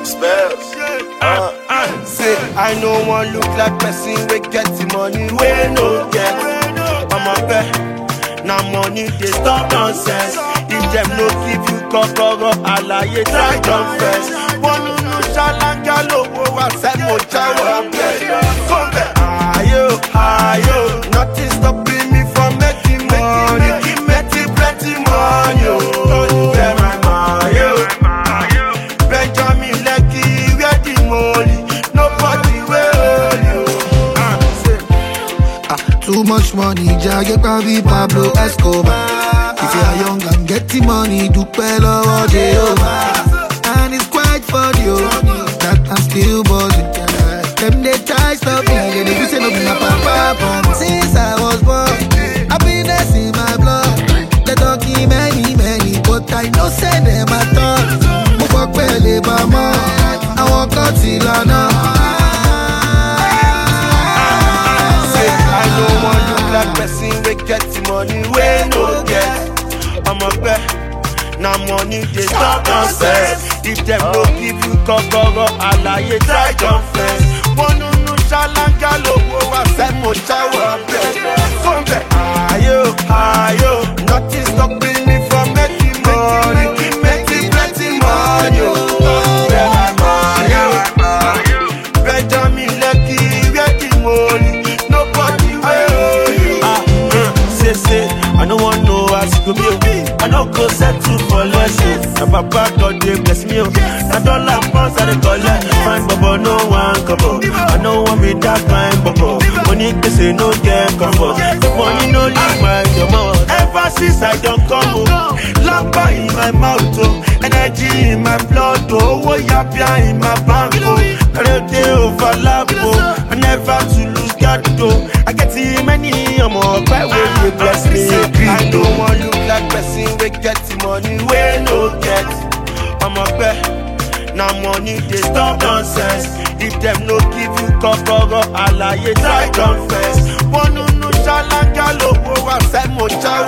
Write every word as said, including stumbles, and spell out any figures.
spells. Uh, uh. Say, I no one look like person we get the money, we no get. I'm a bet, now money they stop nonsense. If them no give you kokoro, alaye try confess. One no shalanga lowo wa se mo jawa bet. Come back, ayo, ayo, nothing stopping me from making money. Keep making plenty money, oh, yeah, my money, Benjamin Lekki, where the money, nobody will you. Ah, too much money, Jagge Pavi Pablo Escobar. If you are young and getting money, do well or Jehovah. And it's quite funny, oh, that I'm still buzzing. Them they try stop me, they dey say no be my papa. Since I was born, happiness in my blood. They talking many, many, but I no say them at all. Move up well, mama. I walk out till I know. Say I don't want look like person we get the money, we no get. I'm a bet, now money they stop nonsense. If them no give you kokoro, alaye try confess. One no no shalanga lowo wa se mo jawa bet. Come back, ayo, ayo, nothing stopping me from making money. Keep making plenty money, oh, yeah, money. Benjamin Lekki, where the money, nobody will. Ah, uh, say say, I don't want no as you go be. I don't go settle for less. My papa God they bless me. I don't like pounds I dey collect. Fine bubble, no one couple. I don't want me that kind bubble. Money they say no get comfort. The money no leave my mouth. Ever since I don't come home, lampa in my mouth, oh, energy in my blood, oh, oh, yapia in my bank, oh, they overlap, oh, I never to lose God, oh. I get too many, I'm all by way you bless me. I don't want look like person we get the money, we no get. I'm a bet, now money they stop nonsense. If them no give you kokoro, alaye try confess. One no no shalanga lowo wa se mo jawa.